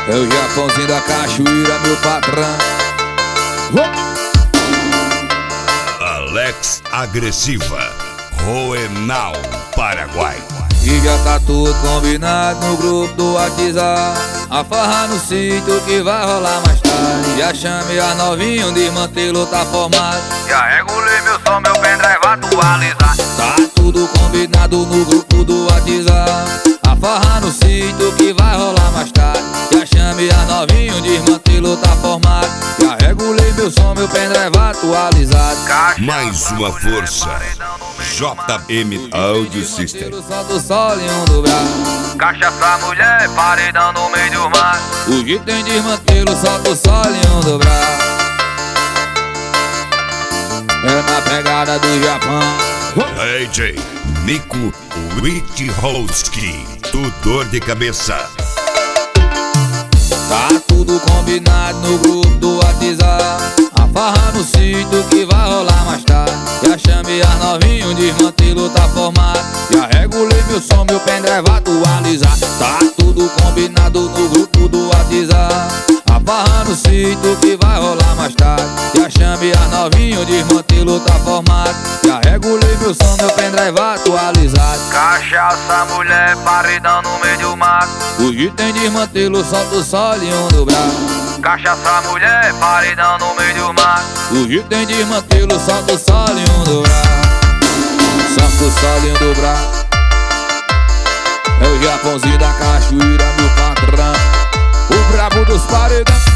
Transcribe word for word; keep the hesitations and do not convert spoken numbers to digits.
É o Japãozinho da cachoeira, meu patrão. Alex Agressiva, Roenal, Paraguai. E já tá tudo combinado no grupo do WhatsApp. A farra no sítio que vai rolar mais tarde. Já chamei a novinha, o desmantelo tá formado. Já regulei meu som, meu pendrive atualizar. Tá tudo combinado no grupo do WhatsApp. A farra no sítio que vai rolar mais tarde. Já chamei a novinha, o desmantelo tá formado. Já regulei meu som, meu pendrive atualizado. Caixa, Mais uma força, J M Audio System. Só do sol e um do braço. cachaça, mulher, paredão no meio do mar. O que tem desmantelo, só do sol e um do braço. É na pegada do Japão. D J Nico Witholski, tu dor de cabeça. Tá tudo combinado no grupo do WhatsApp. A farra no sítio que vai rolar mais tarde. Já chamei a novinha, o desmantelo tá formado. Já regulei meu som, meu pendrive atualizado. Tá tudo combinado no grupo do WhatsApp. A farra no sítio que vai rolar mais tarde. Já chamei a novinha, o desmantelo tá formado. Já regulei meu som, meu pendrive atualizado. Cachaça, mulher, paredão no meio do mar. O que tem desmantelo, solta o sol e um do braço. Cachaça, mulher, paredão no meio do mar. O que tem desmantelo, solta o sol e um do braço. Solta o sol e um do braço. É o Japãozinho da cachoeira, meu patrão. O brabo dos paredões.